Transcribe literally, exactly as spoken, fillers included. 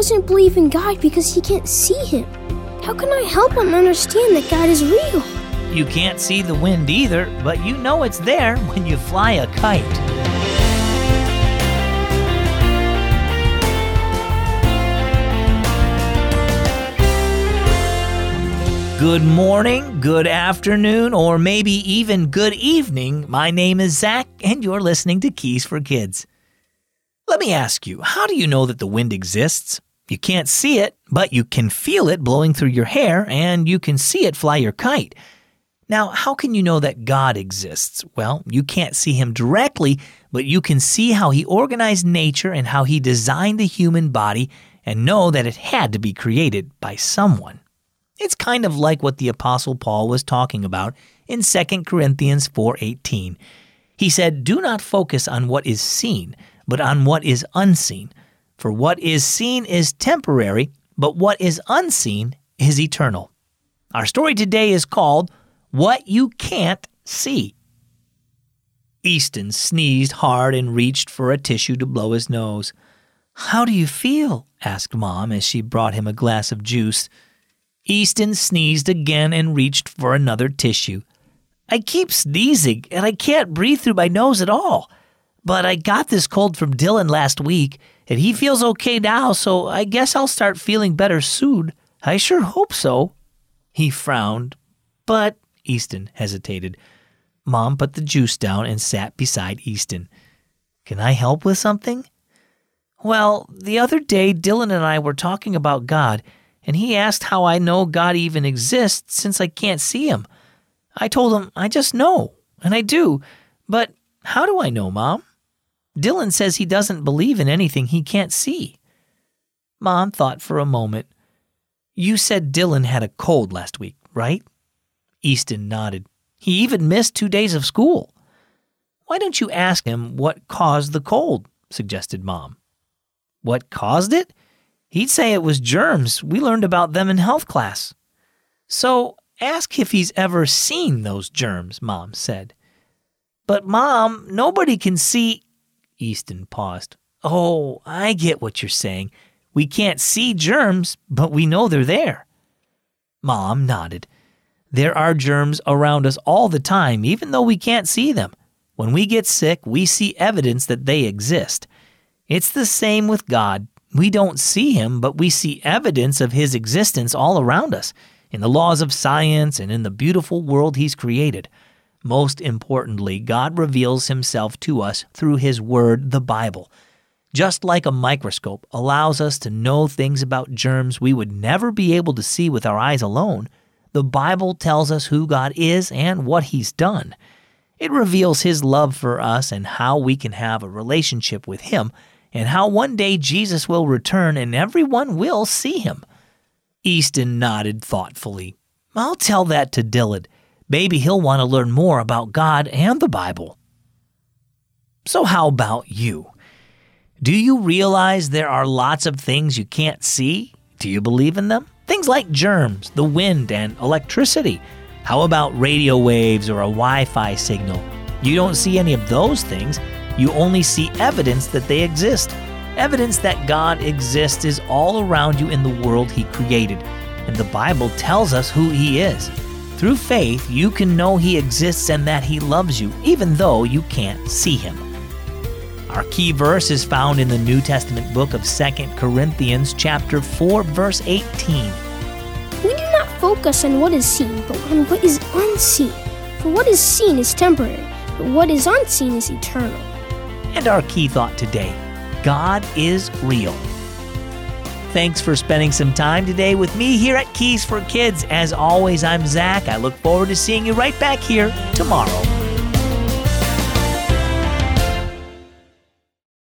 doesn't believe in God because he can't see him. How can I help him understand that God is real? You can't see the wind either, but you know it's there when you fly a kite. Good morning, good afternoon, or maybe even good evening. My name is Zach, and you're listening to Keys for Kids. Let me ask you, how do you know that the wind exists? You can't see it, but you can feel it blowing through your hair, and you can see it fly your kite. Now, how can you know that God exists? Well, you can't see him directly, but you can see how he organized nature and how he designed the human body and know that it had to be created by someone. It's kind of like what the Apostle Paul was talking about in Second Corinthians four eighteen. He said, "Do not focus on what is seen, but on what is unseen. For what is seen is temporary, but what is unseen is eternal." Our story today is called What You Can't See. Easton sneezed hard and reached for a tissue to blow his nose. "How do you feel?" asked Mom as she brought him a glass of juice. Easton sneezed again and reached for another tissue. "I keep sneezing, and I can't breathe through my nose at all. But I got this cold from Dylan last week, and he feels okay now, so I guess I'll start feeling better soon. I sure hope so." He frowned, but Easton hesitated. Mom put the juice down and sat beside Easton. "Can I help with something?" "Well, the other day Dylan and I were talking about God, and he asked how I know God even exists since I can't see him. I told him I just know, and I do. But how do I know, Mom? Dylan says he doesn't believe in anything he can't see." Mom thought for a moment. "You said Dylan had a cold last week, right?" Easton nodded. "He even missed two days of school." "Why don't you ask him what caused the cold?" suggested Mom. "What caused it? He'd say it was germs. We learned about them in health class." "So ask if he's ever seen those germs," Mom said. "But Mom, nobody can see—" Easton paused. "Oh, I get what you're saying. We can't see germs, but we know they're there." Mom nodded. "There are germs around us all the time, even though we can't see them. When we get sick, we see evidence that they exist. It's the same with God. We don't see him, but we see evidence of his existence all around us, in the laws of science and in the beautiful world he's created. Most importantly, God reveals himself to us through his word, the Bible. Just like a microscope allows us to know things about germs we would never be able to see with our eyes alone, the Bible tells us who God is and what he's done. It reveals his love for us and how we can have a relationship with him, and how one day Jesus will return and everyone will see him." Easton nodded thoughtfully. "I'll tell that to Dylan. Maybe he'll want to learn more about God and the Bible." So how about you? Do you realize there are lots of things you can't see? Do you believe in them? Things like germs, the wind, and electricity. How about radio waves or a Wi-Fi signal? You don't see any of those things. You only see evidence that they exist. Evidence that God exists is all around you in the world he created, and the Bible tells us who he is. Through faith, you can know he exists and that he loves you, even though you can't see him. Our key verse is found in the New Testament book of Second Corinthians chapter four, verse eighteen. We do not focus on what is seen, but on what is unseen. For what is seen is temporary, but what is unseen is eternal. And our key thought today, God is real. Thanks for spending some time today with me here at Keys for Kids. As always, I'm Zach. I look forward to seeing you right back here tomorrow.